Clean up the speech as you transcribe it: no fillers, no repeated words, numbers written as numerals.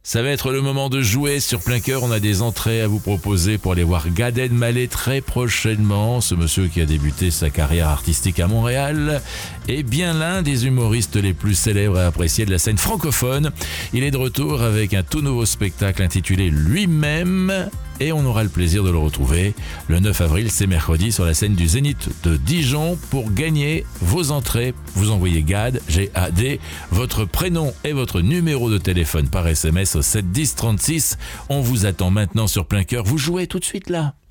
Ça va être le moment de jouer sur Plein Cœur. On a des entrées à vous proposer pour aller voir Gad Elmaleh très prochainement. Ce monsieur qui a débuté sa carrière artistique à Montréal est bien l'un des humoristes les plus célèbres et appréciés de la scène francophone. Il est de retour avec un tout nouveau spectacle intitulé Lui-même. Et on aura le plaisir de le retrouver le 9 avril, c'est mercredi, sur la scène du Zénith de Dijon. Pour gagner vos entrées, vous envoyez Gad, G-A-D, votre prénom et votre numéro de téléphone par SMS au 7 10 36. On vous attend maintenant sur Plein Cœur. Vous jouez tout de suite là.